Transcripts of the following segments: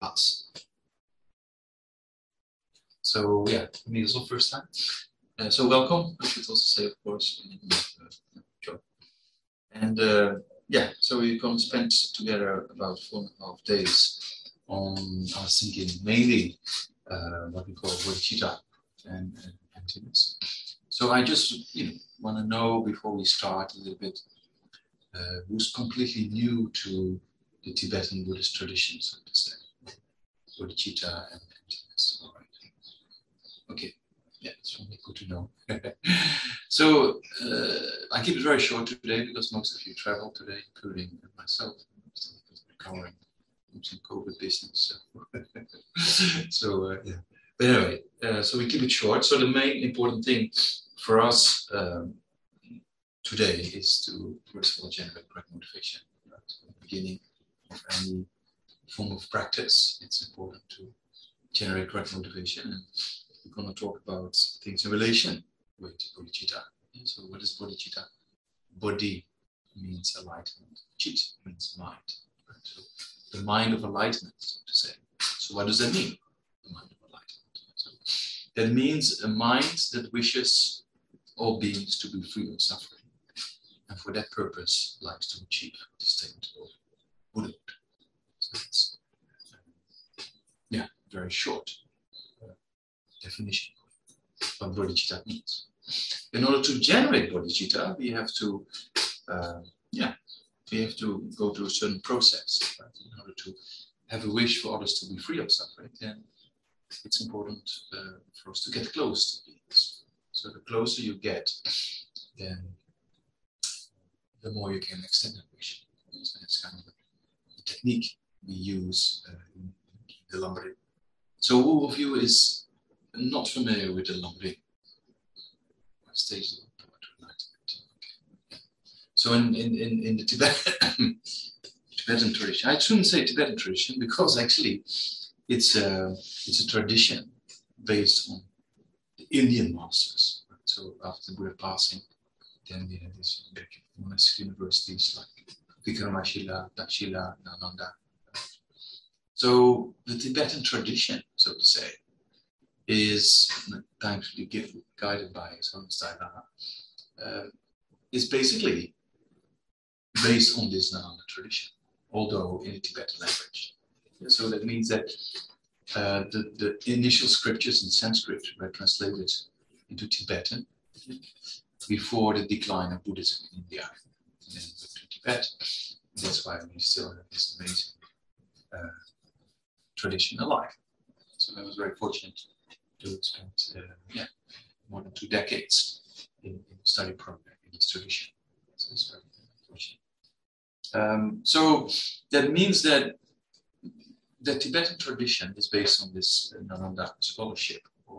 us. So yeah, for me it's the first time. So welcome. I should also say, of course, Joe. And yeah, so we're going to spend together about 4.5 days on, I was thinking, mainly what we call bodhicitta and emptiness. So I just want to know before we start a little bit who's completely new to the Tibetan Buddhist tradition, so to say, bodhicitta and emptiness. All right. Okay. Yeah, it's really good to know. So I keep it very short today because most of you travel today, including myself. I'm still recovering from some COVID business. So yeah. But anyway, so we keep it short. So the main important thing for us today is to first of all generate correct motivation. Right? So at the beginning of any form of practice, it's important to generate correct motivation. And we're going to talk about things in relation with bodhicitta. So what is bodhicitta? Bodhi means enlightenment. Chit means mind. Right? So the mind of enlightenment, so to say. So what does that mean? The mind of enlightenment. So that means a mind that wishes all beings to be free of suffering. And for that purpose, likes to achieve the state of Buddhahood. So that's very short definition of what bodhicitta means. In order to generate bodhicitta, we have to go through a certain process. Right? In order to have a wish for others to be free of suffering, then it's important for us to get close to beings. So the closer you get, then the more you can extend that wish. So that's kind of the technique we use in the Lamrim. So who of you is not familiar with the Lamrim? Stage of enlightenment. Okay. So in the Tibetan tradition, I shouldn't say Tibetan tradition because actually it's a tradition based on the Indian masters. Right? So after the Buddha passing, then we had these big monastic universities like Vikramashila, Dakshila, Nalanda. So the Tibetan tradition, so to say, is thankfully guided by His Holiness Dalai Lama, is basically based on this Nalanda tradition, although in a Tibetan language. So that means that the initial scriptures in Sanskrit were translated into Tibetan before the decline of Buddhism in India, and then to Tibet. And that's why we still have this amazing tradition alive. So I was very fortunate to spend more than 2 decades in the study program in this tradition. So it's very fortunate. So that means that the Tibetan tradition is based on this Nalanda scholarship.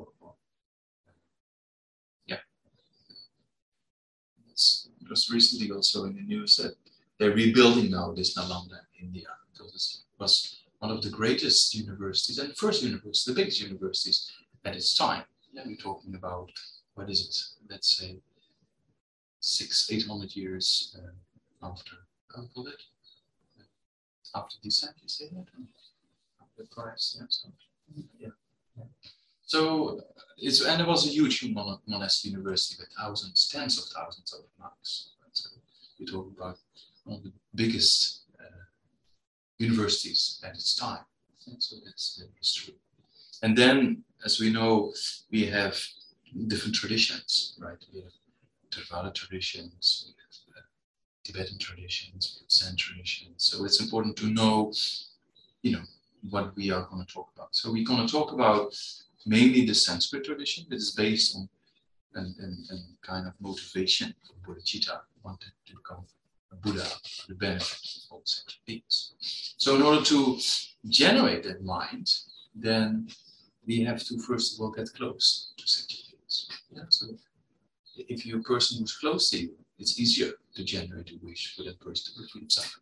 Just recently also in the news that they're rebuilding now this Nalanda in India because it was one of the greatest universities and the first university, the biggest universities at its time. Yeah, we're talking about, what is it? Let's say 600-800 years after, how do you call it? After descent, you say that? After Christ, yeah. So, yeah. So and it was a huge monastic university with thousands, tens of thousands of monks. Right? So we're talking about one of the biggest universities at its time. And so that's the history. And then, as we know, we have different traditions, right? We have Theravada traditions, we have Tibetan traditions, we have Zen traditions. So it's important to know, what we are going to talk about. So we're going to talk about mainly the Sanskrit tradition that is based on and kind of motivation for bodhicitta, wanted to become a Buddha for the benefit of all sentient beings. So in order to generate that mind, then we have to first of all get close to sentient beings. Yeah? So if you're a person who's close to you, it's easier to generate a wish for that person to be free of suffering.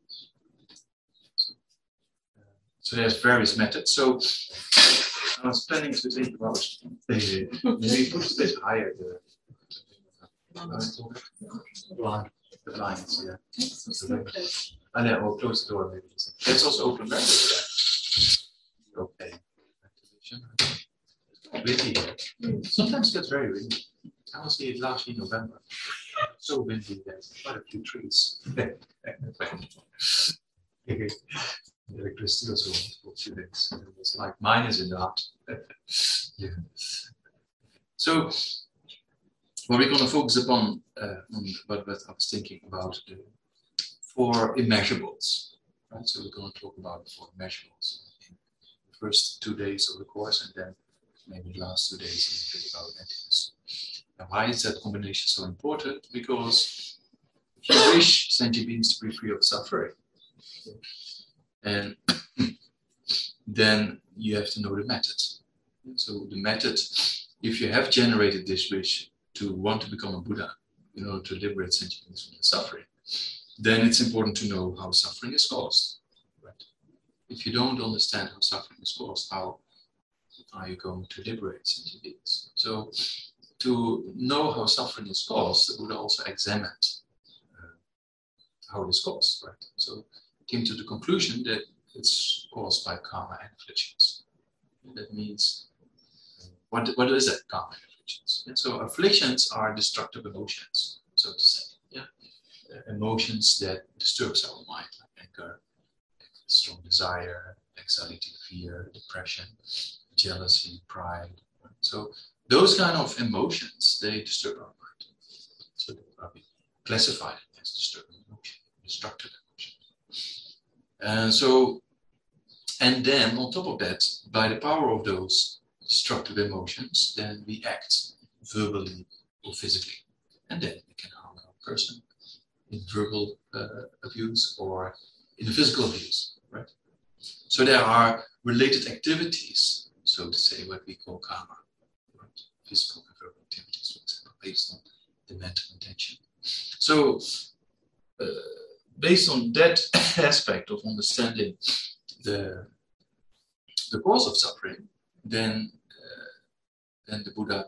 So there's various methods. So I was planning to think about maybe put a bit higher the blinds, yeah. And then we'll close the door maybe. Let's also open that. windy here. Sometimes it gets very windy. I was here last in November. So windy that quite a few trees. The electricity was almost for 2 days. It was like minus in the heart. Yeah. So what we're going to focus upon, what I was thinking about, the 4 immeasurables. Right? So we're going to talk about the 4 immeasurables in the first 2 days of the course, and then maybe the last 2 days a little bit about emptiness. And why is that combination so important? Because if you wish sentient beings to be free of suffering, and then you have to know the method. So the method, if you have generated this wish to want to become a Buddha in order to liberate sentient beings from suffering, then it's important to know how suffering is caused. Right? If you don't understand how suffering is caused, how are you going to liberate sentient beings? So to know how suffering is caused, the Buddha also examined how it is caused. Right? So came to the conclusion that it's caused by karma and afflictions. And that means, what is that, karma and afflictions? And so afflictions are destructive emotions, so to say. Yeah, emotions that disturbs our mind, like anger, strong desire, anxiety, fear, depression, jealousy, pride. Right? So those kind of emotions, they disturb our mind. So they are classified as disturbing emotion, destructive emotion. And then on top of that, by the power of those destructive emotions, then we act verbally or physically. And then we can harm another person in verbal abuse or in physical abuse, right? So there are related activities, so to say, what we call karma, right? Physical and verbal activities, for example, based on the mental intention. So based on that aspect of understanding the cause of suffering, then the Buddha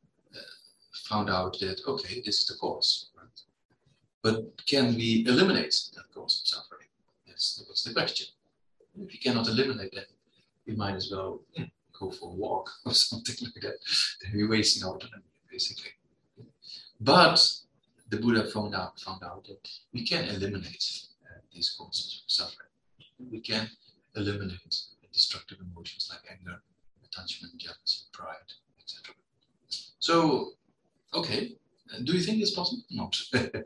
found out that, okay, this is the cause, right? But can we eliminate that cause of suffering? That was the question. If you cannot eliminate that, we might as well go for a walk or something like that. Then we're wasting our time, basically. But the Buddha found out that we can eliminate these causes of suffering. We can eliminate destructive emotions like anger, attachment, jealousy, pride, etc. So, okay, do you think it's possible? Not.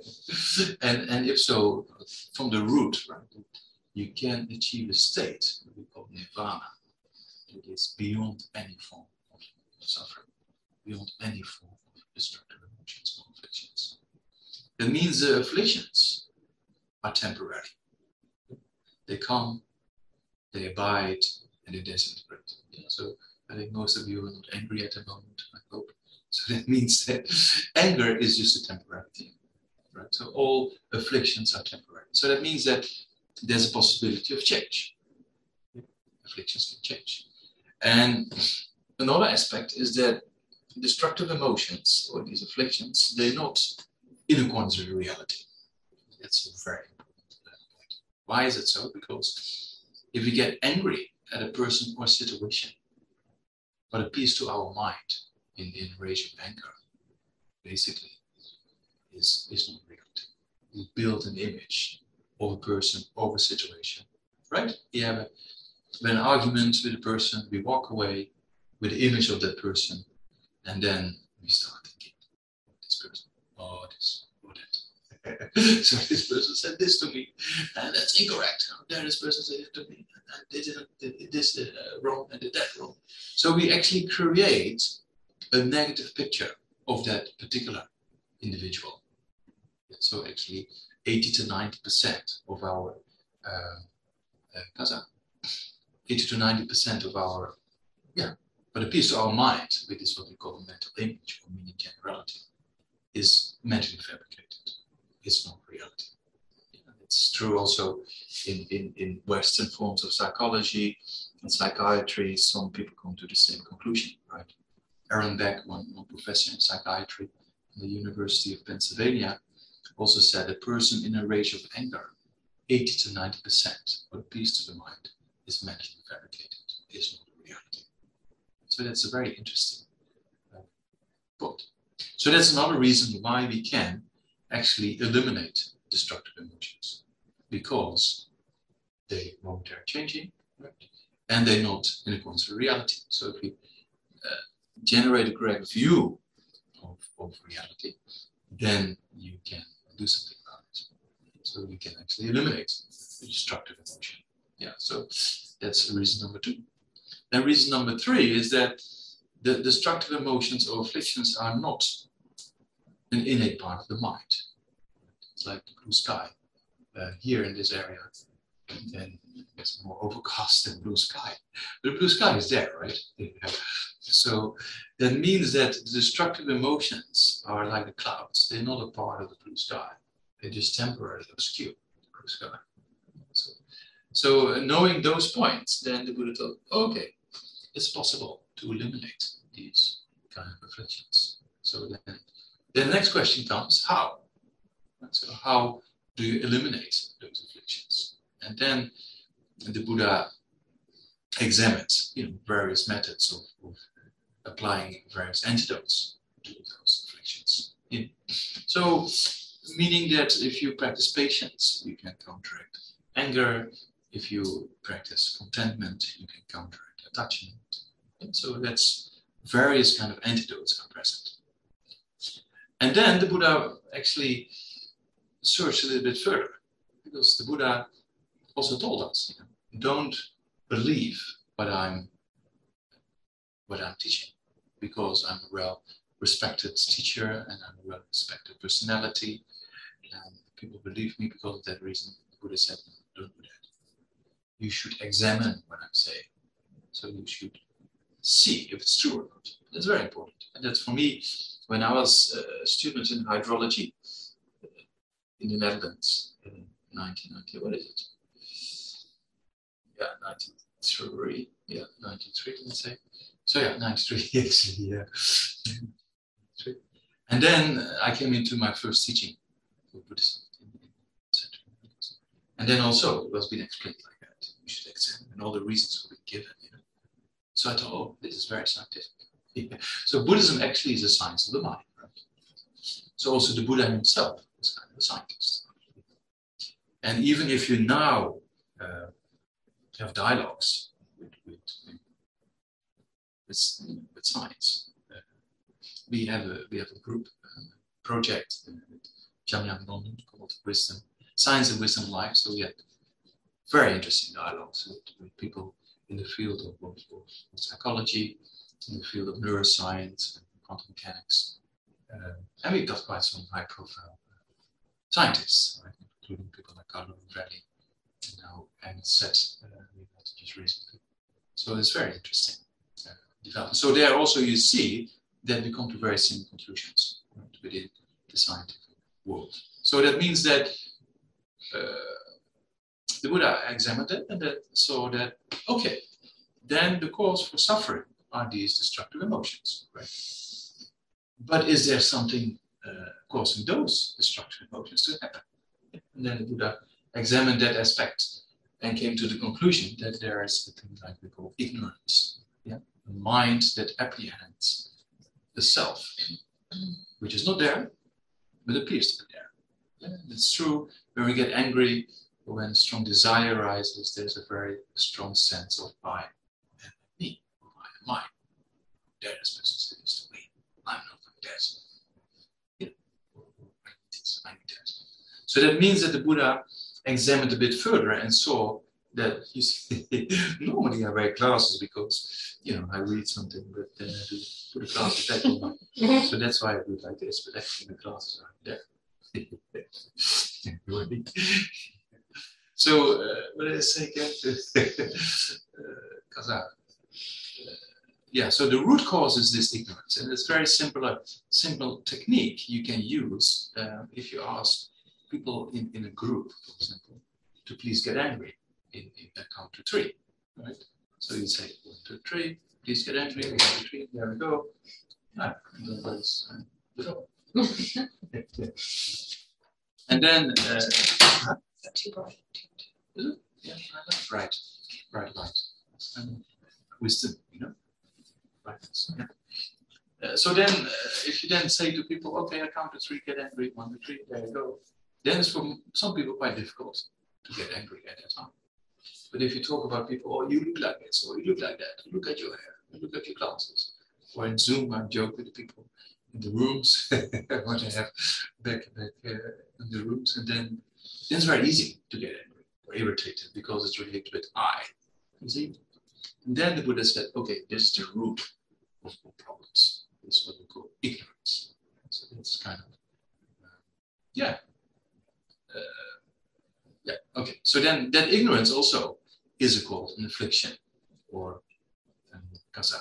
and if so, from the root, right, you can achieve a state that we call nirvana. It is beyond any form of suffering, beyond any form of destructive emotions or afflictions. That means the afflictions are temporary. They come, they abide, and they disintegrate. Yeah, so I think most of you are not angry at the moment, I hope. So that means that anger is just a temporary thing. Right? So all afflictions are temporary. So that means that there's a possibility of change. Afflictions can change. And another aspect is that destructive emotions or these afflictions, they're not in accordance with reality. That's a very important point. Why is it so? Because if we get angry at a person or situation, what appeals to our mind in rage of anger, basically, is not reality. We build an image of a person, of a situation, right? We have an argument with a person, we walk away with the image of that person, and then we start thinking, this person, oh, this, oh, that. So this person said this to me, and that's incorrect. How dare this person say it to me? And they did this wrong and did that wrong. So we actually create a negative picture of that particular individual. So actually 80 to 90% of our 80 to 90% of our, what appears to our mind, which is what we call a mental image or meaning generality, is mentally fabricated. It's not reality. It's true also in Western forms of psychology and psychiatry. Some people come to the same conclusion, right? Aaron Beck, one professor in psychiatry at the University of Pennsylvania, also said a person in a rage of anger, 80 to 90% what appears to the mind is mentally fabricated, is not reality. So So that's a very interesting point. So that's another reason why we can actually eliminate destructive emotions, because they momentarily changing, right? And they're not in accordance with reality. So if we generate a correct view of reality, then you can do something about it. So you can actually eliminate the destructive emotion. Yeah, so that's reason number 2. Then reason number 3 is that the destructive emotions or afflictions are not an innate part of the mind. It's like the blue sky. Here in this area, then it's more overcast than blue sky. But the blue sky is there, right? So that means that the destructive emotions are like the clouds. They're not a part of the blue sky. They just temporarily obscure the blue sky. So knowing those points, then the Buddha thought, okay, it's possible to eliminate these kind of afflictions. So then the next question comes, how? So how do you eliminate those afflictions? And then the Buddha examined various methods of applying various antidotes to those afflictions. So, meaning that if you practice patience, you can counteract anger. If you practice contentment, you can counteract attachment. And so that's various kind of antidotes are present. And then the Buddha actually searched a little bit further, because the Buddha also told us, don't believe what I'm teaching, because I'm a well-respected teacher and I'm a well-respected personality, and people believe me because of that reason. The Buddha said, no, don't do that. You should examine what I'm saying. So you should see if it's true or not. That's very important. And that's for me, when I was a student in hydrology in the Netherlands in 1990, what is it? Yeah, 93. Yeah, 93, let's say. So yeah, 93 actually, yeah. And then I came into my first teaching for Buddhism in Central America. And then also it was being explained like that. You should examine, and all the reasons were given. So I thought, oh, this is very scientific. Yeah. So Buddhism actually is a science of the mind, right? So also the Buddha himself was kind of a scientist. And even if you now have dialogues with science, we have a group project Jamyang London called Wisdom, Science and Wisdom Life. So we had very interesting dialogues with people in the field of psychology, in the field of neuroscience, and quantum mechanics. And we got quite some high-profile scientists, right? Including people like Carlo Rovelli, and now Agnes Sett, we met just recently. So it's very interesting development. So there also you see that we come to very similar conclusions, right, within the scientific world. So that means that the Buddha examined it and that saw that, okay, then the cause for suffering are these destructive emotions, right? But is there something causing those destructive emotions to happen? And then the Buddha examined that aspect and came to the conclusion that there is a thing like we call ignorance, yeah? A mind that apprehends the self, which is not there, but appears to be there. Yeah? It's true, when we get angry, when strong desire arises, there's a very strong sense of I and me, I and mine. There is person says to me, I'm not like that. I need that. So that means that the Buddha examined a bit further and saw that you see, normally I wear glasses because I read something, but then I do put the glasses back on. So that's why I do it like this, but actually the glasses are there. So what did I say again? So the root cause is this ignorance, and it's very simple technique you can use if you ask people in a group, for example, to please get angry in a count to 3, right? So you say 1, 2, 3, please get angry. 1, 2, 3, there we go. And then. Too bright. Is it? Yeah, right. Bright light. And wisdom, right? happens. So then, if you then say to people, okay, I count to 3, get angry, 1, 2, 3, there you go. Then it's for some people quite difficult to get angry at that time. But if you talk about people, oh, you look like this, or you look like that, look at your hair, look at your glasses. Or in Zoom, I joke with the people in the rooms, what I have back in the rooms, and then it's very easy to get angry or irritated because it's related with I. You see? And then the Buddha said, okay, this is the root of all problems. This is what we call ignorance. So that's kind of, okay. So then that ignorance also is called an affliction or kasa.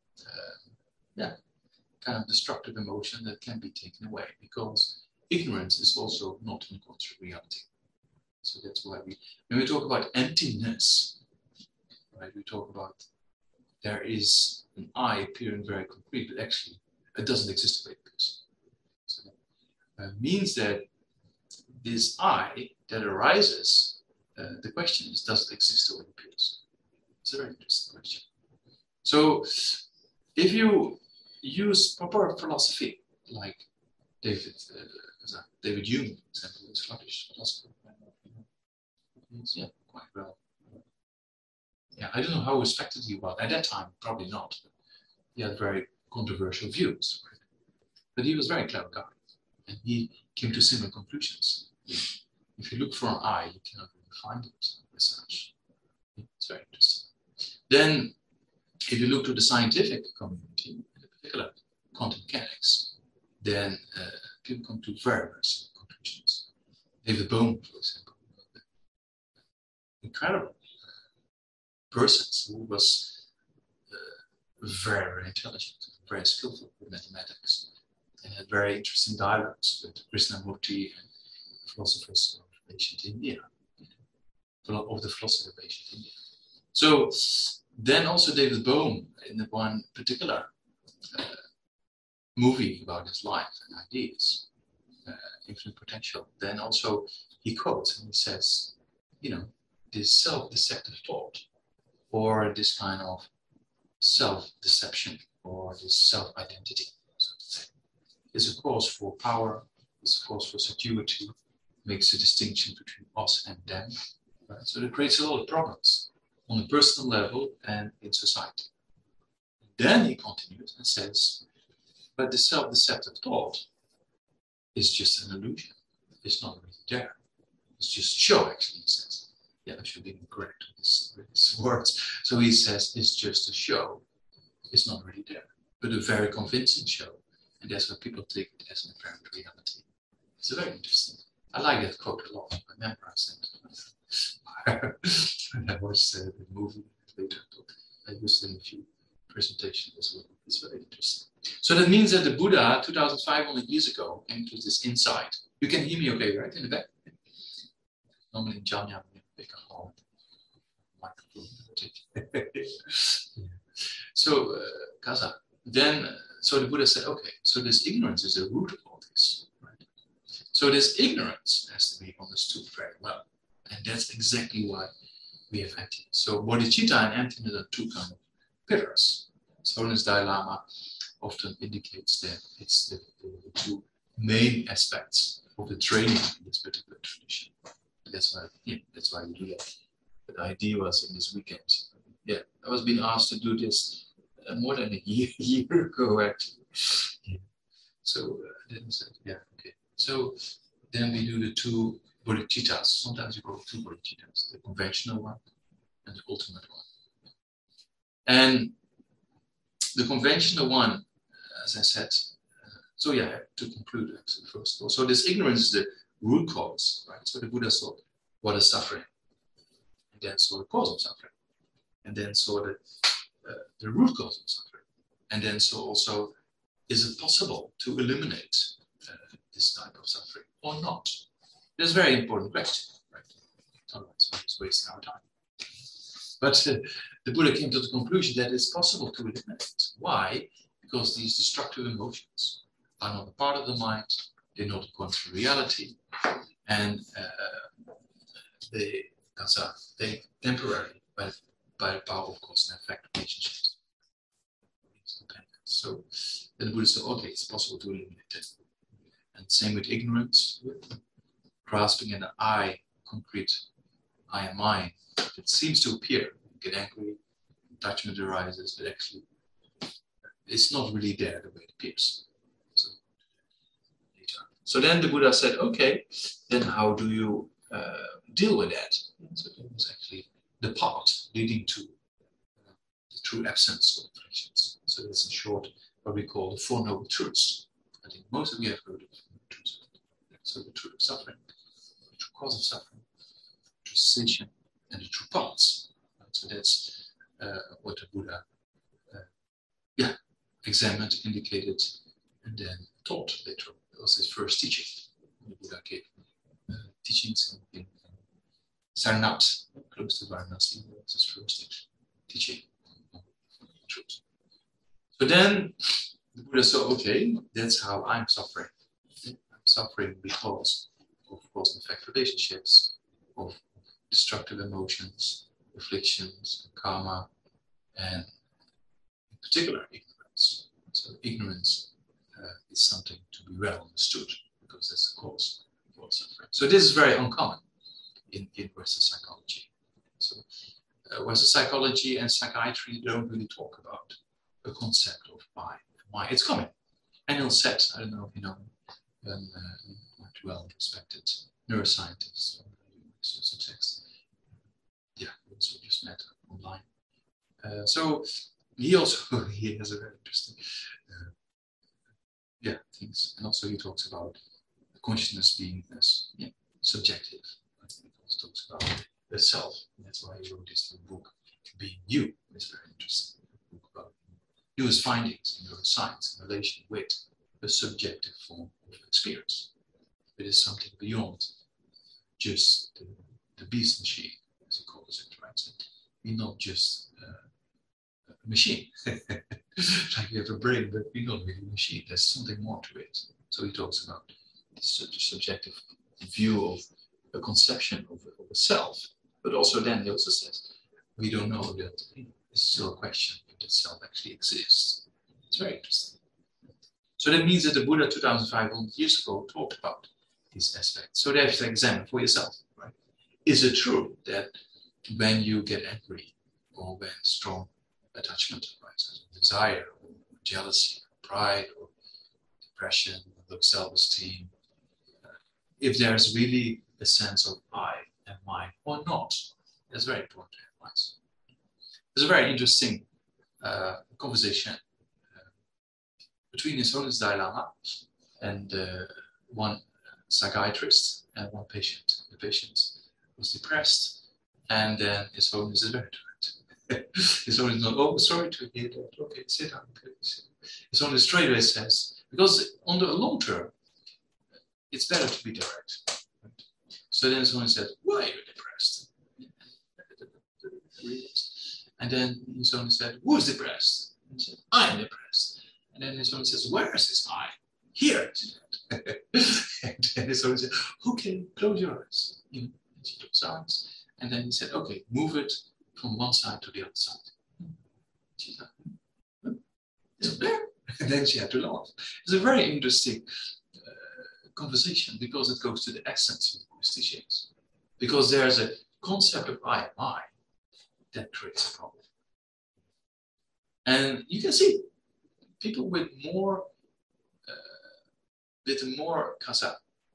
Kind of destructive emotion that can be taken away because ignorance is also not in accordance with reality. So that's why when we talk about emptiness, right, we talk about there is an I appearing very concrete, but actually it doesn't exist the way it is. So that means that this I that arises, the question is, does it exist the way it appears? It's a very interesting question. So if you use proper philosophy, like David Hume, for example, is Scottish philosopher. Yeah, quite well. Yeah, I don't know how respected he was at that time. Probably not. He had very controversial views, right? But he was a very clever guy, and he came to similar conclusions. If you look for an I, you cannot really find it as such. It's very interesting. Then, if you look to the scientific community, in particular quantum mechanics, then people come to very, very similar conclusions. David Bohm, for example, incredible person who was very, very intelligent, very skillful with mathematics, and had very interesting dialogues with Krishnamurti and philosophers of ancient India, of the philosophy of ancient India. So then also David Bohm, in the one particular movie about his life and ideas, infinite potential, then also he quotes and he says, this self-deceptive thought, or this kind of self-deception, or this self-identity, so to say, is a cause for power, is a cause for security, makes a distinction between us and them. Right? So it creates a lot of problems on a personal level and in society. Then he continues and says, but the self-deceptive thought is just an illusion. It's not really there. It's just a show, actually, he says. Yeah, I should be correct with his words. So he says it's just a show. It's not really there, but a very convincing show. And that's why people take it as an apparent reality. It's very interesting. I like that quote a lot. I memorized it. When I watched the movie later, I used it in a few presentations as well. It's very interesting. So that means that the Buddha, 2,500 years ago, came to this insight. You can hear me okay, right, in the back? Normally in Janya, we make a whole microphone. So, Kaza, then, so the Buddha said, okay, so this ignorance is the root of all this, right? So this ignorance has to be understood very well. And that's exactly why we have emptiness. So bodhicitta and emptiness are two kind of pillars. Holiness Dalai Lama often indicates that it's the two main aspects of the training in this particular tradition. That's why we do that. But the idea was in this weekend. Yeah, I was being asked to do this more than a year ago, actually. Yeah. So I didn't say, yeah, okay. So then we do the two bodhicittas. Sometimes you call two bodhicittas, the conventional one and the ultimate one. And the conventional one, as I said, so yeah, to conclude actually first of all. So this ignorance is the root cause, right? So the Buddha saw what is suffering, and then saw the cause of suffering, and then saw the root cause of suffering, and then saw also, is it possible to eliminate this type of suffering or not? That's a very important question, right? Otherwise, we're just wasting our time. But the Buddha came to the conclusion that it's possible to eliminate. Why? Because these destructive emotions are not a part of the mind, they're not according to reality, and they temporarily, by the power of cause and effect relationships. So then the Buddha said, okay, it's possible to eliminate it. And same with ignorance, with grasping an I, concrete I am mine. It seems to appear. You get angry, attachment arises, but actually it's not really there the way it appears. So then the Buddha said, okay, then how do you deal with that? So it was actually the path leading to the true absence of afflictions. So that's in short what we call the Four Noble Truths. I think most of you have heard of the truths. So the truth of suffering, the true cause of suffering, the true cessation, and the true paths. So that's what the Buddha examined, indicated, and then taught later. It was his first teaching. The Buddha gave teachings in Sarnath, close to Varanasi. That was his first teaching on truth. So then the Buddha said, okay, that's how I'm suffering. I'm suffering because of cause and effect relationships, of destructive emotions, afflictions, karma, and in particular ignorance. So ignorance is something to be well understood because that's the cause for suffering. So this is very uncommon in Western psychology. So Western psychology and psychiatry don't really talk about the concept of I. It's coming. Anil Seth, I don't know if you know him, quite well respected neuroscientist from the University of Sussex. Yeah, we also just met online. So he also he has a very interesting things, and also he talks about consciousness being as subjective. He also talks about the self, and that's why he wrote this book, Being You. It's very interesting. A book about his findings in neuroscience in relation with the subjective form of experience. It is something beyond just the beast machine, as he calls it, right? So we're not just a machine. Like we have a brain, but we're not really a machine. There's something more to it. So he talks about this subjective view of a conception of a self, but also then he also says, we don't know that it's still a question if the self actually exists. It's very interesting. So that means that the Buddha 2,500 years ago talked about these aspects. So they have to examine for yourself, right? Is it true that when you get angry or when strong attachment arises, desire or jealousy, or pride or depression, low self-esteem, if there's really a sense of I and mine or not, that's very important to analyze. There's a very interesting conversation between His Holiness Dalai Lama and one psychiatrist and one patient. The patient was depressed, and then His Holiness is very direct. His Holiness not, oh, sorry to hear that. Okay, sit down, please. His Holiness straight away says, because on the long term, it's better to be direct. Right? So then His Holiness said, why are you depressed? And then His Holiness said, who is depressed? And he said, I am depressed. And then His Holiness says, where is this I? Here. And then His Holiness said, okay, close your eyes. And she took his eyes. And then he said, okay, move it from one side to the other side. She said, it's there. And then she had to laugh. It's a very interesting conversation because it goes to the essence of the Buddhist teachings. Because there's a concept of I am I that creates a problem. And you can see people with more kasa,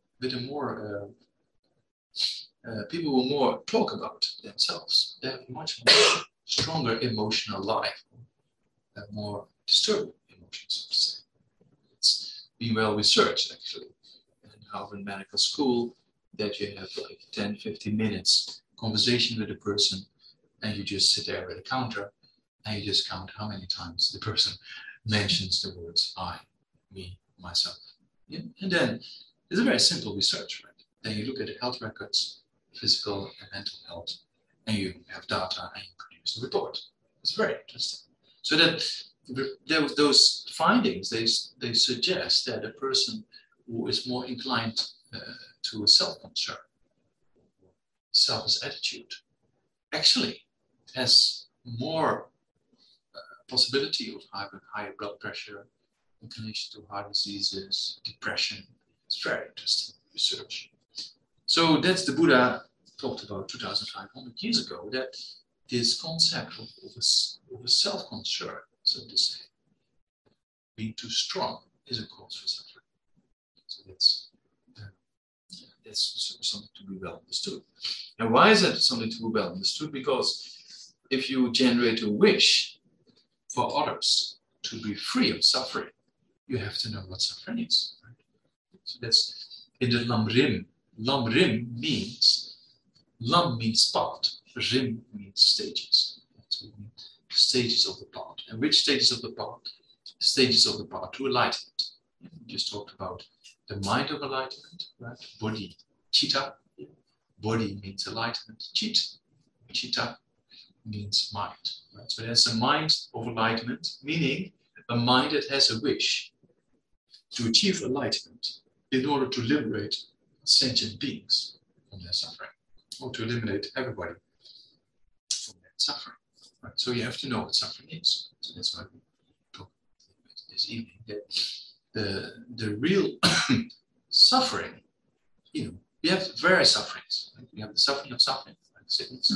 people who more talk about themselves. They have much more stronger emotional life, more disturbing emotions, so to say. It's been well researched actually in Harvard Medical School that you have like 10, 15 minutes conversation with a person and you just sit there at a counter and you just count how many times the person mentions the words I, me, myself. Yeah? And then it's a very simple research, right? Then you look at the health records, physical and mental health, and you have data and you produce a report. It's very interesting. So that those findings, they suggest that a person who is more inclined to a self-concern, selfish attitude, actually has more possibility of higher blood pressure, inclination to heart diseases, depression. It's very interesting research. So that's the Buddha talked about 2,500 years ago, that this concept of a self-concern, so to say, being too strong is a cause for suffering. So that's something to be well understood. And why is that something to be well understood? Because if you generate a wish for others to be free of suffering, you have to know what suffering is. Right? So that's in the Lamrim. Lamrim means, Lam means path, Rim means stages. So stages of the path. And which stages of the path? Stages of the path to enlightenment. We just talked about the mind of enlightenment, right? Bodhi, Chitta. Bodhi means enlightenment. Chitta means mind. Right? So there's a mind of enlightenment, meaning a mind that has a wish to achieve enlightenment in order to liberate sentient beings from their suffering, or to eliminate everybody from their suffering. Right? So you have to know what suffering is. So that's why we talk this evening, that the real suffering, we have various sufferings. Right? We have the suffering of suffering, like sickness.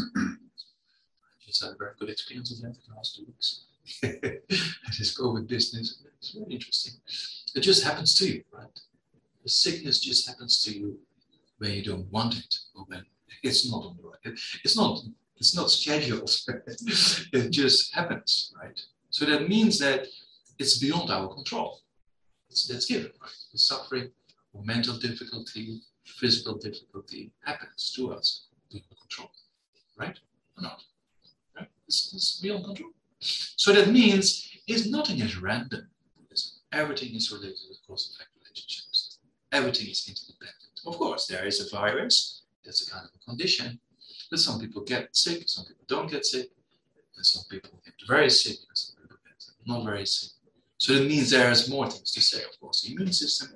I just had a very good experience of that in the last 2 weeks. This COVID business, it's very interesting. It just happens to you, right? The sickness just happens to you when you don't want it, or when it's not on the right. It's not scheduled. It just happens, right? So that means that it's beyond our control. That's given, right? The suffering or mental difficulty, physical difficulty happens to us beyond control, right? Or not? Right? It's beyond control. So that means nothing is random. Everything is related to cause-effect relationships. Everything is interdependent. Of course, there is a virus. That's a kind of a condition. But some people get sick, some people don't get sick, and some people get very sick, and some people get not very sick. So that means there's more things to say, of course. The immune system,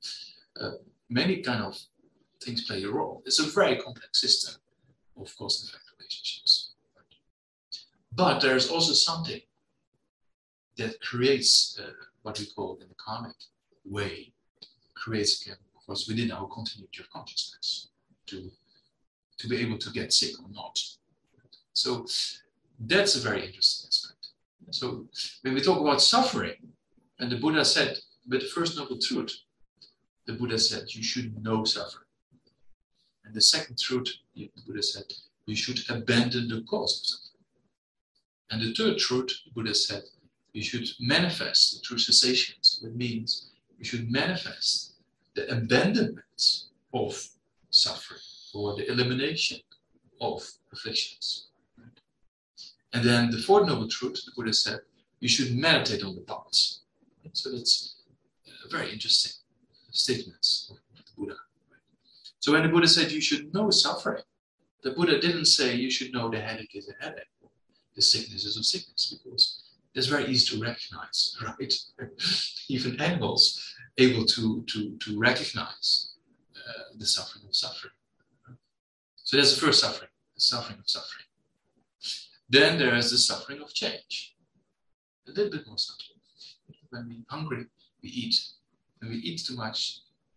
many kind of things play a role. It's a very complex system of cause-effect relationships. But there's also something that creates what we call in the karmic way, creates, again, of course, within our continuity of consciousness to be able to get sick or not. So that's a very interesting aspect. So when we talk about suffering, and the Buddha said, but the first noble truth, the Buddha said, you should know suffering. And the second truth, the Buddha said, you should abandon the cause of suffering. And the third truth, the Buddha said, you should manifest the true cessations. That means you should manifest the abandonment of suffering, or the elimination of afflictions. Right? And then the fourth noble truth, the Buddha said, you should meditate on the paths. Right? So that's very interesting statements of the Buddha. Right? So when the Buddha said you should know suffering, the Buddha didn't say you should know the headache is a headache, or the sickness is a sickness, because it's very easy to recognize, right? Even animals able to recognize the suffering of suffering. So that's the first suffering, the suffering of suffering. Then there is the suffering of change. A little bit more subtle. When we're hungry, we eat. When we eat too much,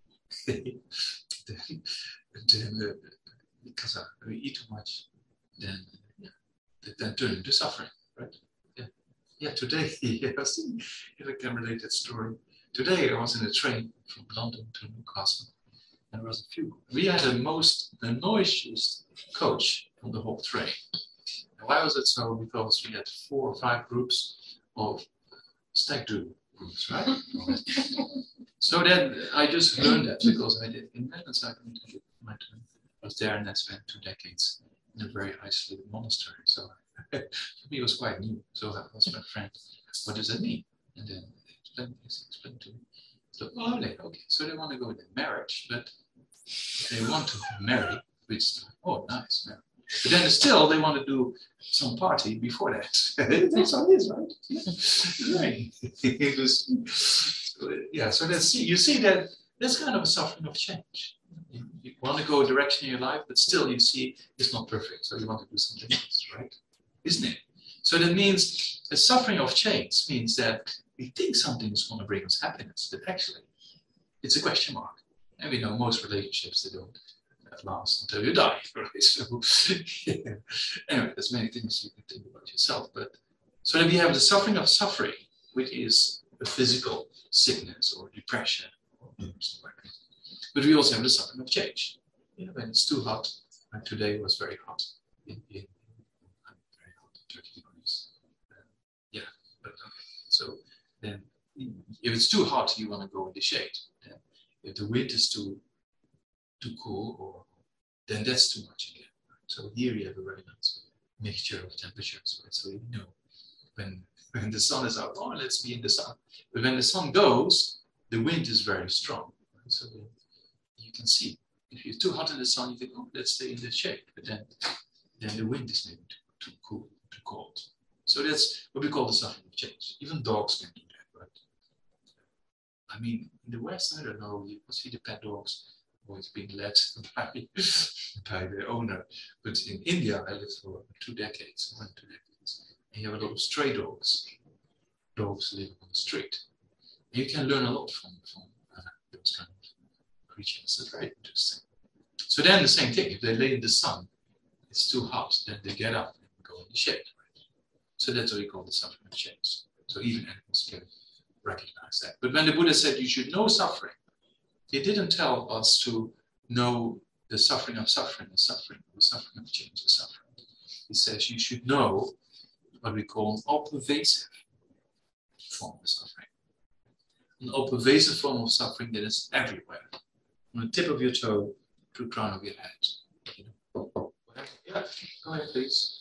because when we eat too much, then turn into suffering, right? Yeah, today, I think if I can relate that story. Today I was in a train from London to Newcastle, and there was a few. We had the noisiest coach on the whole train. And why was it so? Because we had 4 or 5 groups of stag do groups, right? So then I just learned that because I did in Netherlands. I was there and I spent 2 decades in a very isolated monastery. So for me, it was quite new. So I asked my friend, what does that mean? And then they explained to me. So, okay, so they want to go into marriage, but they want to marry, which, nice. Marriage. But then still, they want to do some party before that. That's how it is, right? Right. So that's, you see that that's kind of a suffering of change. You want to go a direction in your life, but still you see it's not perfect. So you want to do something else, right? Isn't it? So that means the suffering of change means that we think something is going to bring us happiness, but actually it's a question mark. And we know most relationships, they don't last until you die. Right? So, yeah. Anyway, there's many things you can think about yourself. But so that we have the suffering of suffering, which is a physical sickness or depression or something like that. But we also have the suffering of change. You know, when it's too hot, like today was very hot in very hot, 30 degrees. Yeah, but okay. So then if it's too hot, you want to go in the shade. Then if the wind is too cool, or then that's too much again. Right? So here you have a very nice mixture of temperatures. Right? So you know when the sun is out, oh, let's be in the sun. But when the sun goes, the wind is very strong. Right? So you can see if you're too hot in the sun, you think, oh, let's stay in the shade. But then the wind is maybe too cool, too cold. So that's what we call the suffering of change. Even dogs can do that, right? I mean, in the West, I don't know, you see the pet dogs always being led by the owner. But in India, I lived for 2 decades, more than 2 decades, and you have a lot of stray dogs living on the street. And you can learn a lot from those kind of creatures. It's very interesting. So then the same thing, if they lay in the sun, it's too hot, then they get up and go in the shade. Right? So that's what we call the suffering of change. So even animals can recognize that. But when the Buddha said you should know suffering, he didn't tell us to know the suffering of suffering, the suffering of change, the suffering. He says you should know what we call an all-pervasive form of suffering. An all-pervasive form of suffering that is everywhere, from the tip of your toe to the crown of your head. You know? Yeah, go ahead, please.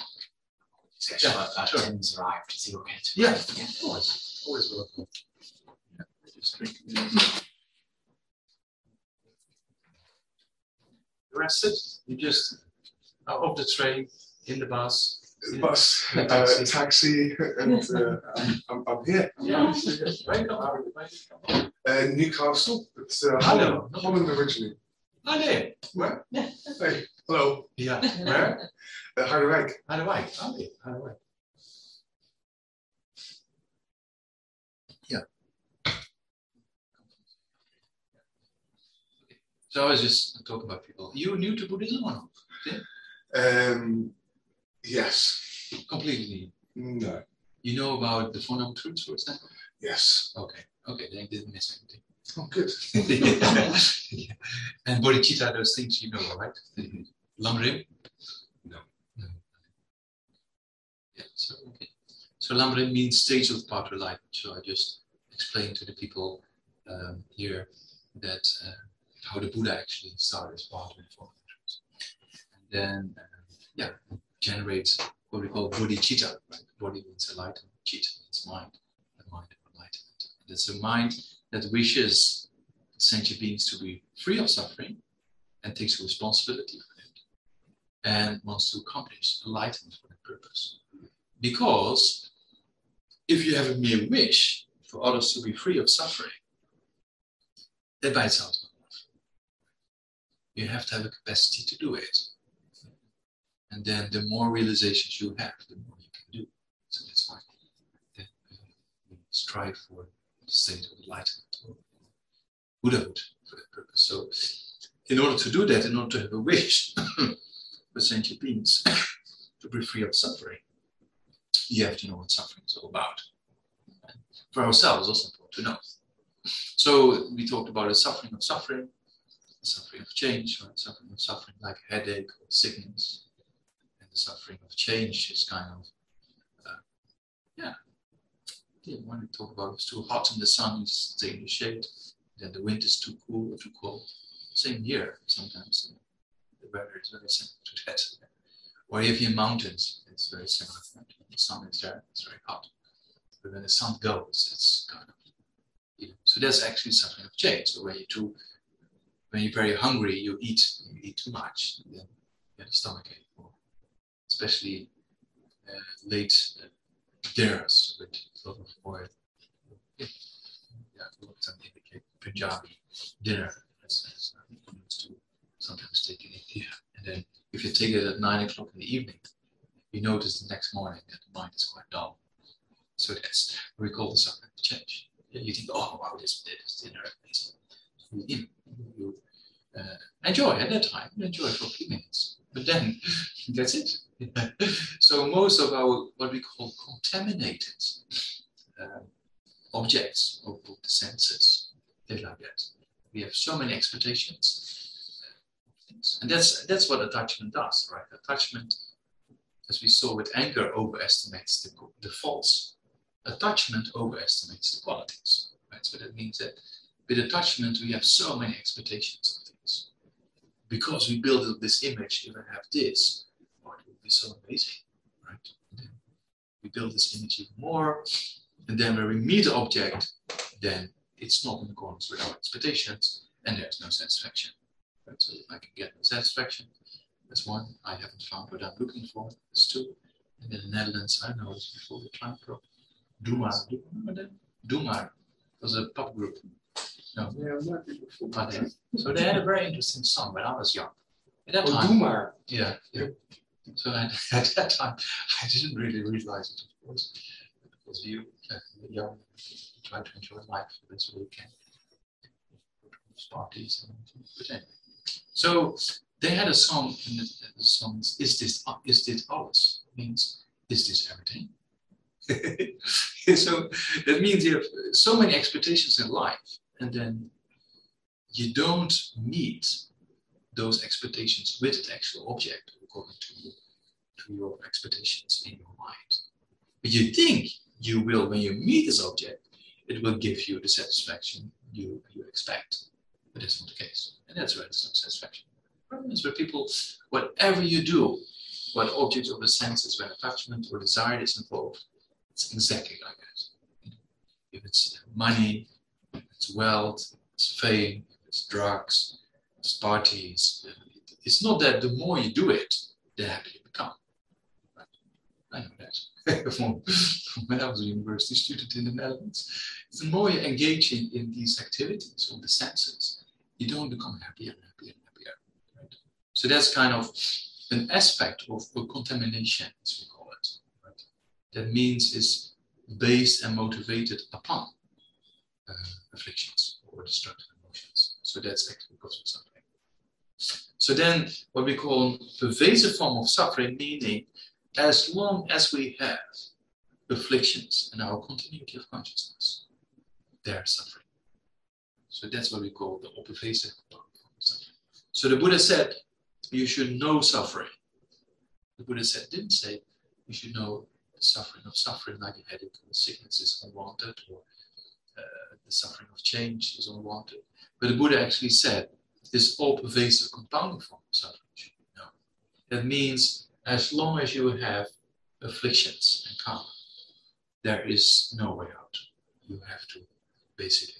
Tim's arrived. Is he okay? Yeah, always welcome. Yeah, just drink. Rested? You just are off the train, in the bus. Bus, taxi, and I'm here. Yeah, welcome. Newcastle. It's Holland originally. Hello. Where? Hey, hello. Yeah. Where? Harderwijk. Harderwijk. Okay, Harderwijk. Yeah. So I was just talking about people. You new to Buddhism or not? Yeah? Yes. Completely. No. You know about the Four Noble Truths, for example? Yes. Okay. Okay, then you didn't miss anything. Oh, good. Yeah. And bodhicitta, those things you know, right? Lamrim? No. Yeah, so okay. So Lamrim means stage of path of life. So I just explained to the people here that how the Buddha actually started his path with Four Noble Truths. And then, generates what we call bodhicitta. Right? Body means enlightenment, citta means mind, the mind of enlightenment. And it's a mind that wishes sentient beings to be free of suffering and takes responsibility for it and wants to accomplish enlightenment for that purpose. Because if you have a mere wish for others to be free of suffering, that by itself is not enough. You have to have a capacity to do it. And then the more realizations you have, the more you can do. So that's why we strive for the state of enlightenment or Buddhahood for that purpose. So in order to do that, in order to have a wish for sentient beings to be free of suffering, you have to know what suffering is all about. And for ourselves, it's also important to know. So we talked about the suffering of suffering, the suffering of change, right? Suffering of suffering like a headache or sickness. And the suffering of change is kind of, when we talk about it's too hot in the sun, you stay in the shade. Then the wind is too cool or too cold. Same here, sometimes the weather is very similar to that. Or if you're in mountains, it's very similar. When the sun is there, it's very hot. But when the sun goes, it's kind of, so that's actually suffering of change. So when you're very hungry, you eat too much, and then you have a stomachache. Or especially late dinners with a lot of oil. A lot of time indicate Punjabi dinner. That's used to sometimes take in India. And then if you take it at 9 o'clock in the evening, you notice the next morning that the mind is quite dull. So that's what we call the suffering of change. You think, oh wow, this dinner is amazing. You enjoy at that time, you enjoy for a few minutes, but then that's it. So most of our what we call contaminated objects of the senses, they're like that. We have so many expectations of things, and that's what attachment does, right? Attachment, as we saw with anger, overestimates the faults. Attachment overestimates the qualities, right? So that means that with attachment we have so many expectations of things because we build up this image. If I have this, oh, it will be so amazing, right? And then we build this image even more, and then when we meet the object, then it's not in accordance with our expectations, and there's no satisfaction. Right? So if I can get no satisfaction, that's one. I haven't found what I'm looking for. That's two. And in the Netherlands, I know this before the time prop. Doemar. Do you remember that? Doemar was a pop group. No. Yeah, I'm not before. So they had a very interesting song when I was young. At that time, Doemar. yeah. So at that time, I didn't really realize it, of course. Because you, young, try to enjoy life the best way you can. Parties and but anyway. So they had a song, and the song is this alles? Means, is this everything? So that means you have so many expectations in life, and then you don't meet those expectations with the actual object according to your expectations in your mind. But you think you will, when you meet this object, it will give you the satisfaction you expect. But that's not the case. And that's where it's no satisfaction. That's where people, whatever you do, what object of the senses, when attachment or desire is involved, it's exactly like that. If it's money, if it's wealth, it's fame, if it's drugs, it's parties, it's not that the more you do it, the happier you become. Right? I know that from when I was a university student in the Netherlands. The more you engage in these activities of the senses, you don't become happier and happier and happier. Right? So that's kind of an aspect of contamination, as we call it. Right? That means is based and motivated upon afflictions or destructive emotions. So that's actually cause of suffering. So then what we call pervasive form of suffering, meaning as long as we have afflictions in our continuity of consciousness, there's suffering. So that's what we call the pervasive form of suffering. So the Buddha said, you should know suffering. The Buddha didn't say you should know the suffering of suffering, like a headache or sickness is unwanted, or the suffering of change is unwanted. But the Buddha actually said this all-pervasive compounding form of suffering. No. That means as long as you have afflictions and karma, there is no way out. You have to basically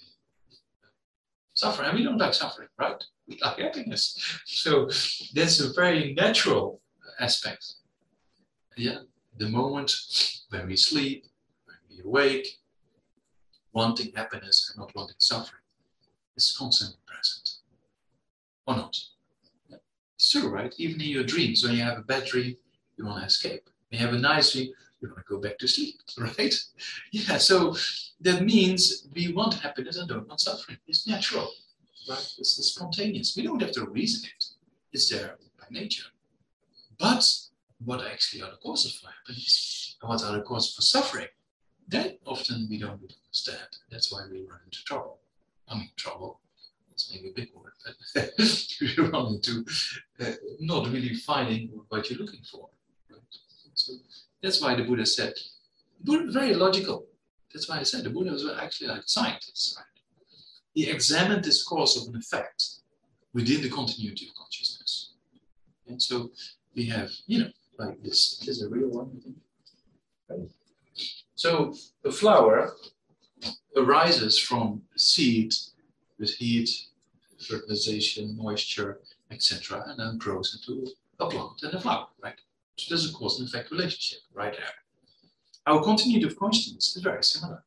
suffer. And we don't like suffering, right? We like happiness. So that's a very natural aspect. Yeah, the moment when we sleep, when we awake, wanting happiness and not wanting suffering is constantly present. Or not? Yeah. It's true, right? Even in your dreams, when you have a bad dream, you want to escape. When you have a nice dream, you want to go back to sleep, right? Yeah, so that means we want happiness and don't want suffering. It's natural, right? It's spontaneous. We don't have to reason it. It's there by nature. But what actually are the causes for happiness and what are the causes for suffering? That often we don't really understand. That's why we run into trouble. I mean, trouble, it's maybe a big word, but you run into not really finding what you're looking for. Right? So that's why the Buddha said, very logical. That's why I said the Buddha was actually like a scientist. Right? He examined this cause of an effect within the continuity of consciousness. And so we have, like this. This is a real one, I think. Right? So a flower arises from a seed with heat, fertilization, moisture, etc., and then grows into a plant and a flower, right? So there's a cause and effect relationship right there. Our continuity of consciousness is very similar.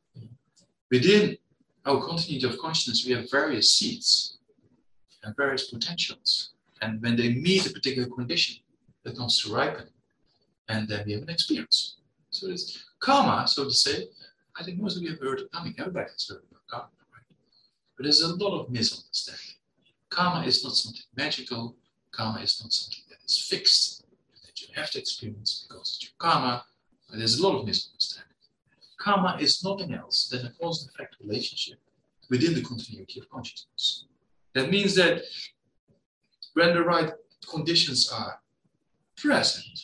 Within our continuity of consciousness, we have various seeds and various potentials. And when they meet a particular condition that comes to ripen, and then we have an experience. So it's karma, so to say. I think most of you have heard of karma. Everybody has heard about karma, right? But there's a lot of misunderstanding. Karma is not something magical. Karma is not something that is fixed, that you have to experience because it's your karma. But there's a lot of misunderstanding. Karma is nothing else than a cause and effect relationship within the continuity of consciousness. That means that when the right conditions are present,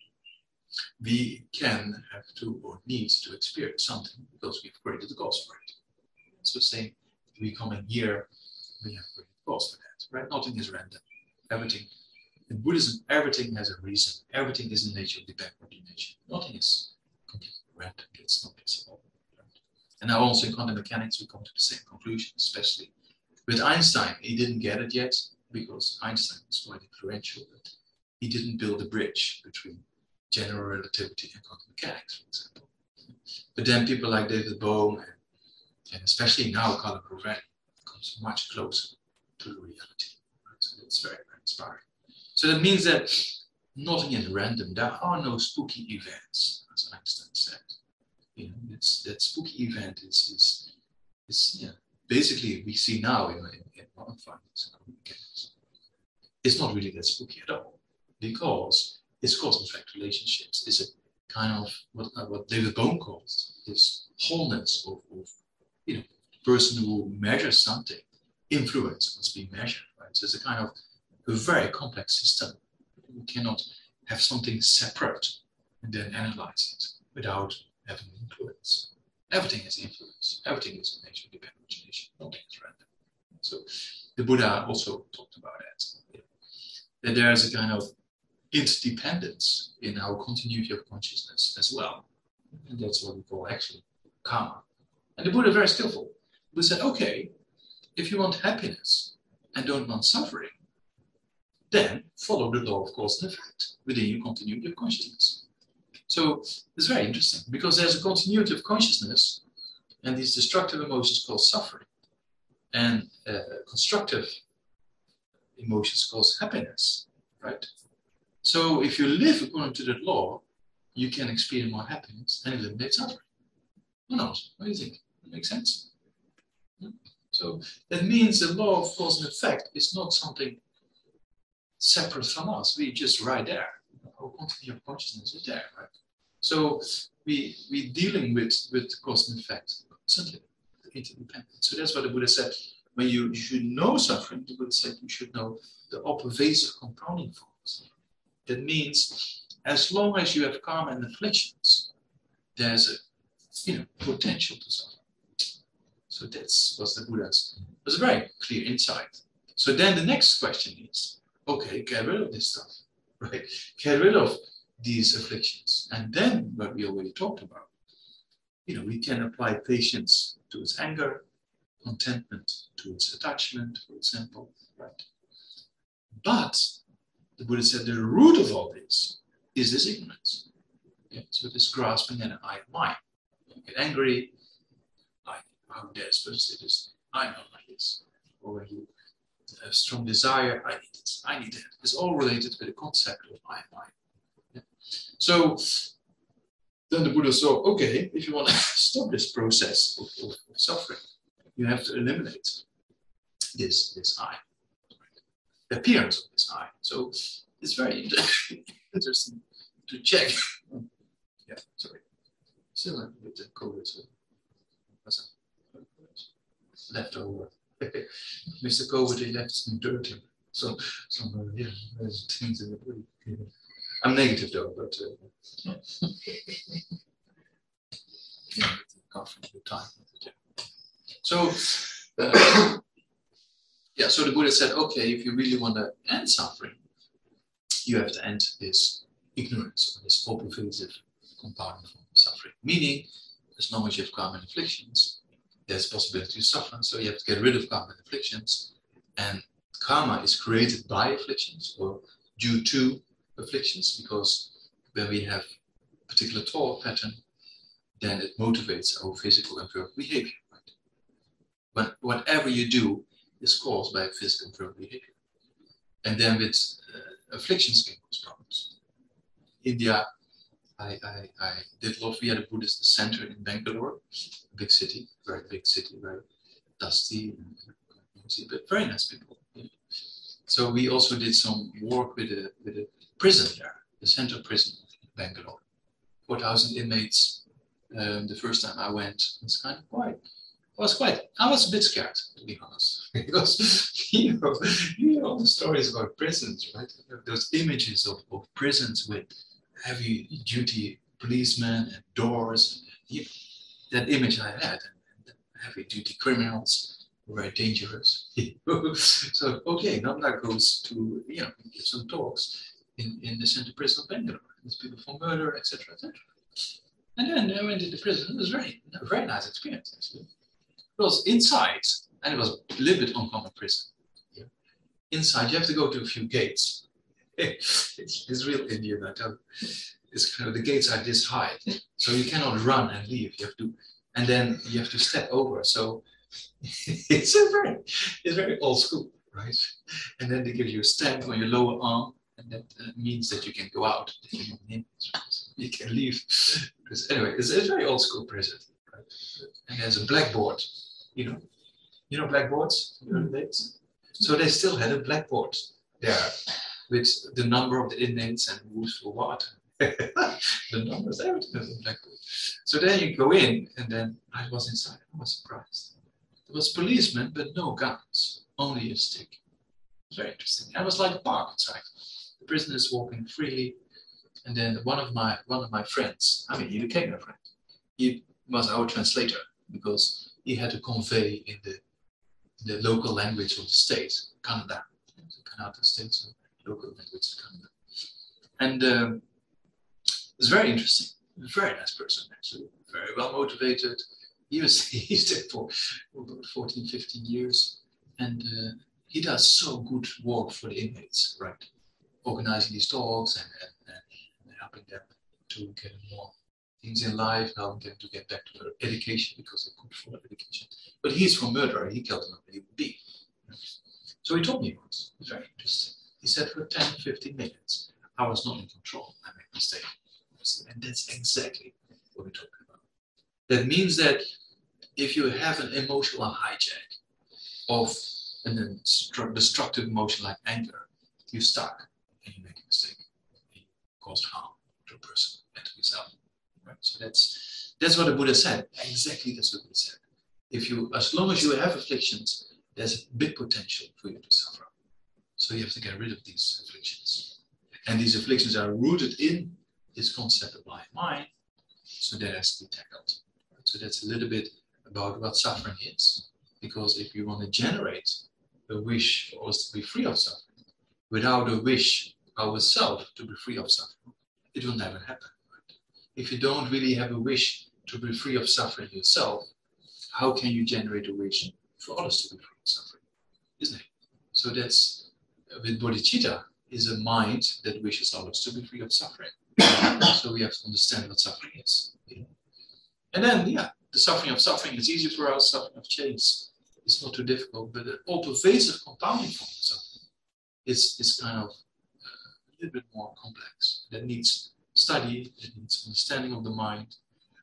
we can have to or need to experience something because we've created the cause for it. So saying we come in here, we have created the cause for that, right? Nothing is random. Everything, in Buddhism, everything has a reason. Everything is in nature dependent on nature. Nothing is completely random. It's not possible. Right? And now also in quantum mechanics, we come to the same conclusion, especially with Einstein. He didn't get it yet because Einstein was quite influential, but he didn't build a bridge between general relativity and quantum mechanics, for example. But then people like David Bohm and especially now Colin Covrani comes much closer to the reality. Right? So it's very, very inspiring. So that means that nothing is random. There are no spooky events, as Einstein said. You know, that spooky event is basically we see now in modern findings. It's not really that spooky at all because it's cause and effect relationships. It's a kind of what David Bohm calls this wholeness of the person who measures something, influence what's being measured, right? So it's a kind of a very complex system. You cannot have something separate and then analyze it without having influence. Everything has influence. Everything is in nature dependent on condition. Nothing is random. So the Buddha also talked about that. That there is a kind of interdependence in our continuity of consciousness as well. And that's what we call actually karma. And the Buddha is very skillful. He said, okay, if you want happiness and don't want suffering, then follow the law of cause and effect within your continuity of consciousness. So it's very interesting because there's a continuity of consciousness and these destructive emotions cause suffering and constructive emotions cause happiness, right? So if you live according to that law, you can experience more happiness and eliminate suffering. Who knows? What do you think? That makes sense? So that means the law of cause and effect is not something separate from us. We're just right there. Our continuity of consciousness is there, right? So we're dealing with cause and effect constantly, interdependent. So that's what the Buddha said. When you should know suffering, the Buddha said you should know the pervasive compounding forms. That means as long as you have karma and afflictions, there's a potential to suffer. So that's what the Buddha's was a very clear insight. So then the next question is, okay, get rid of this stuff, right? Get rid of these afflictions. And then what we already talked about, we can apply patience to its anger, contentment to its attachment, for example, right? But the Buddha said the root of all this is this ignorance. Okay? So this grasping and I am mine. You get angry, how dare suppose it is, I'm not like this. Or when you have a strong desire, I need this, I need that. It's all related with the concept of I am mine. Yeah? So then the Buddha saw, okay, if you want to stop this process of suffering, you have to eliminate this I, the appearance of this I. So it's very interesting to check. Yeah, sorry. Still a bit of COVID. Left over. Mr. COVID, he left some dirt in. So there's things in the body. I'm negative though, but can't find the time. So, so the Buddha said, okay, if you really want to end suffering, you have to end this ignorance or this all-pervasive compounding form of suffering. Meaning, as long as you have karma and afflictions, there's possibility to suffer. So you have to get rid of karma and afflictions. And karma is created by afflictions or due to afflictions, because when we have a particular thought pattern, then it motivates our physical and verbal behavior. Right? When whatever you do is caused by physical and verbal behavior. And then with afflictions can cause problems. India, I did love, we had a Buddhist center in Bangalore, a big city, very big city, very dusty, but very nice people. Yeah. So we also did some work with a prison there, the central prison in Bangalore, 4,000 inmates. The first time I went, it was kind of quiet. I was a bit scared, to be honest, because you know all the stories about prisons, right? Those images of prisons with heavy duty policemen and doors. That image I had, and heavy duty criminals were very dangerous. So okay, Nanda goes to give some talks in the central prison of Bangalore. There's people for murder, etc., etc. And then I went into prison. It was a very nice experience actually. It was inside, and it was a little bit uncommon prison. Yeah. Inside, you have to go to a few gates. It's real Indian, I tell you. It's kind of, the gates are this high, so you cannot run and leave. You have to, and then you have to step over. So it's very old school, right? And then they give you a stamp on your lower arm, and that means that you can go out. You can leave. Because anyway, it's a very old school prison, right? And there's a blackboard. You know blackboards in the early days? So they still had a blackboard there with the number of the inmates and who's for what. The numbers, everything was in blackboard. So then you go in, and then I was inside. I was surprised. There was policemen, but no guns, only a stick. It was very interesting. And it was like a park inside. The prisoners walking freely. And then one of my friends, I mean, he became a friend. He was our translator because he had to convey in the local language of the state, Kannada, the Kannada state, so local language of Kannada. And it was very interesting. A very nice person, actually. Very well motivated. He's there for 14, 15 years. And he does so good work for the inmates, right? Organizing these talks and helping them to get more things in life, helping them to get back to their education because they couldn't afford education. But he's from murder. He killed another human being. So he told me once. It was very interesting. He said for 10, 15 minutes, I was not in control. I made a mistake. And that's exactly what we're talking about. That means that if you have an emotional hijack of an destructive emotion like anger, you're stuck and you make a mistake. And you cause harm to a person and to yourself. Right? So that's what the Buddha said. Exactly that's what he said. As long as you have afflictions, there's a big potential for you to suffer. So you have to get rid of these afflictions. And these afflictions are rooted in this concept of mind, so that has to be tackled. So that's a little bit about what suffering is, because if you want to generate a wish for us to be free of suffering, without a wish ourselves to be free of suffering, it will never happen. Right? If you don't really have a wish to be free of suffering yourself, how can you generate a wish for others to be free of suffering? Isn't it? So that's, with bodhicitta, is a mind that wishes others to be free of suffering. So we have to understand what suffering is. And then, the suffering of suffering is easy for us. Suffering of change is not too difficult, but the all-pervasive compounding form of suffering is kind of a little bit more complex. That needs study, it needs understanding of the mind.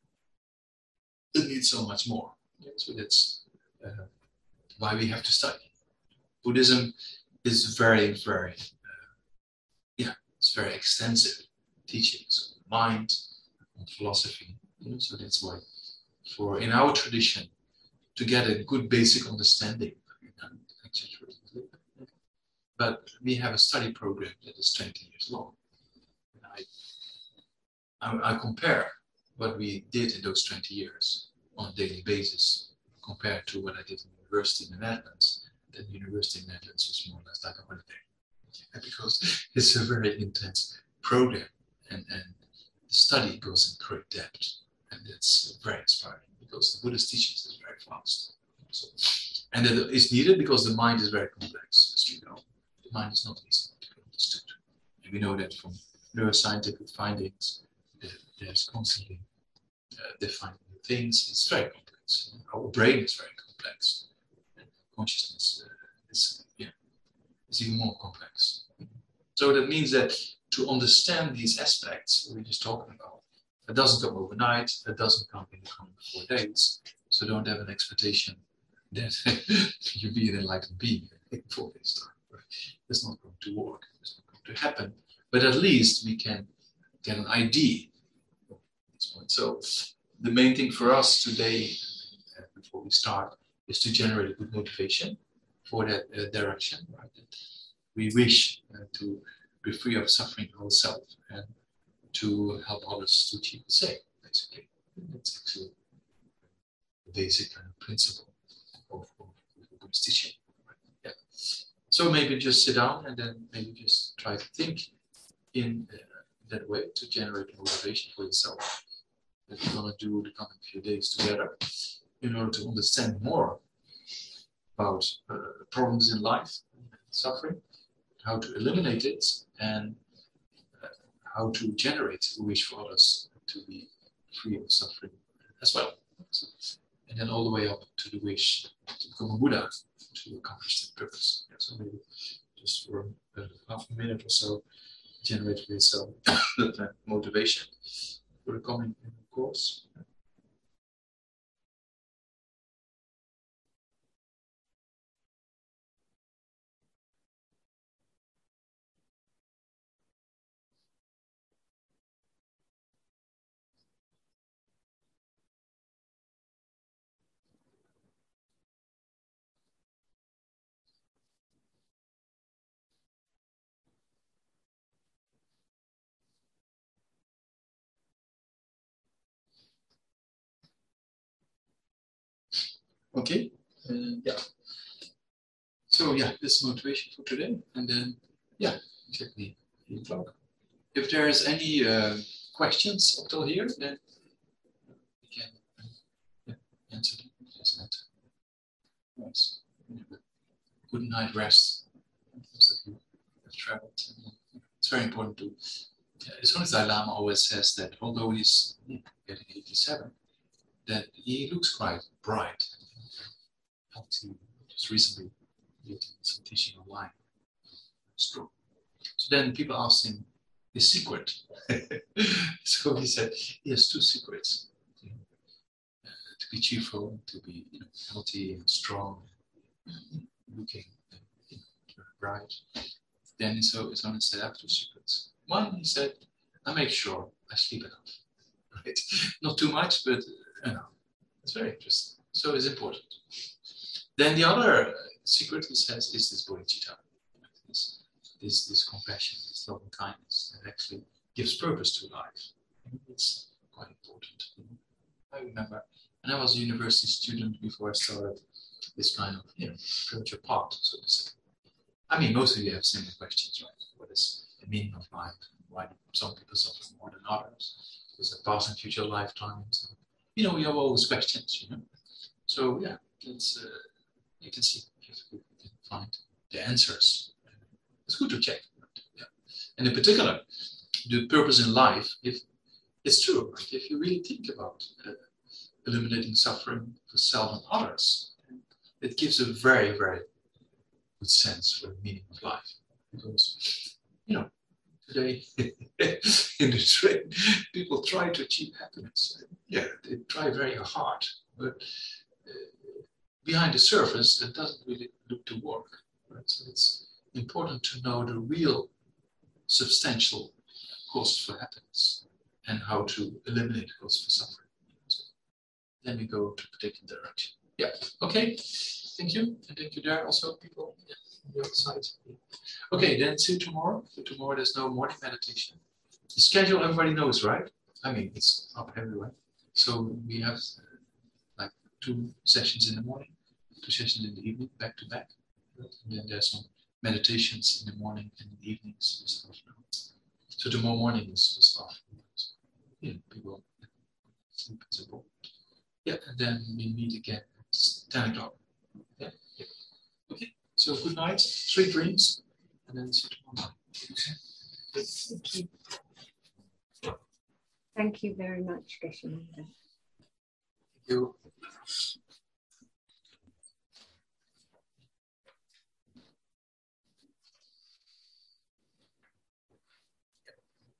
It needs so much more. So that's why we have to study. Buddhism is very, very, it's very extensive teachings on mind, on philosophy. So that's why, in our tradition, to get a good basic understanding, but we have a study program that is 20 years long. And I compare what we did in those 20 years on a daily basis compared to what I did in university in the Netherlands. Then university in the Netherlands was more or less like a holiday, because it's a very intense program, and the study goes in great depth, and it's very inspiring because the Buddhist teachings is very fast. So, and it is needed because the mind is very complex, as you know. The mind is not easy to be understood. And we know that from neuroscientific findings, there's constantly defining new things. It's very complex. Our brain is very complex. And consciousness is even more complex. So that means that to understand these aspects we're just talking about, It doesn't come overnight. It doesn't come in the coming 4 days. So don't have an expectation that you be an enlightened being in 4 days' time. Right? It's not going to work. It's not going to happen. But at least we can get an idea at this point. So the main thing for us today, before we start, is to generate a good motivation for that direction. Right? We wish to be free of suffering ourselves and to help others to achieve the same, basically. That's actually the basic kind of principle of Buddhist teaching. Right? Yeah. So maybe just sit down and then maybe just try to think in that way to generate motivation for yourself that we're going to do the coming few days together in order to understand more about problems in life, suffering, how to eliminate it, and how to generate a wish for others to be free of suffering as well. So, and then all the way up to the wish to become a Buddha to accomplish that purpose. Yeah, so maybe just for half a minute or so, generate for yourself that motivation for the coming course. Okay, yeah. So yeah, this is motivation for today, and then yeah, exactly 8 o'clock. If there is any questions up till here, then we can answer them. Yes. Good night rest. Most of you have traveled. It's very important to. As long as Dalai Lama always says that, although he's getting 87, that he looks quite bright. Healthy. Just recently did some teaching online. It's true. So then people asked him his secret. So he said he has 2 secrets: to be cheerful, to be healthy and strong, looking bright. Then he only said I have 2 secrets. One, he said, I make sure I sleep enough. Right? Not too much, but it's very interesting. So it's important. Then the other secret, he says, is this bodhicitta, this compassion, this loving kindness that actually gives purpose to life. It's quite important. I remember when I was a university student before I started this kind of spiritual path, so to say. I mean, most of you have similar questions, right? What is the meaning of life? Why do some people suffer more than others? Is it past and future lifetimes? We have all these questions, So yeah, it's you can see if you can find the answers. It's good to check. Yeah. And in particular, the purpose in life, if it's true, right? If you really think about eliminating suffering for self and others, it gives a very, very good sense for the meaning of life. Because, today in the train, people try to achieve happiness. Yeah, they try very hard, but behind the surface, it doesn't really look to work. Right? So it's important to know the real substantial causes for happiness and how to eliminate the causes for suffering. So then we go to a particular direction. Yeah, okay. Thank you. And thank you there also, people on the other side. Okay, then see you tomorrow. So tomorrow there's no morning meditation. The schedule everybody knows, right? I mean, it's up everywhere. So we have 2 sessions in the morning, 2 sessions in the evening, back to back. And then there's some meditations in the morning and in the evenings. So tomorrow morning is off. People sleep is important. Yeah, and then we meet again at 10 o'clock. Yeah. Okay, so good night, sweet dreams, and then see you tomorrow. Thank you. Thank you very much, Geshe-Nanda. Thank you.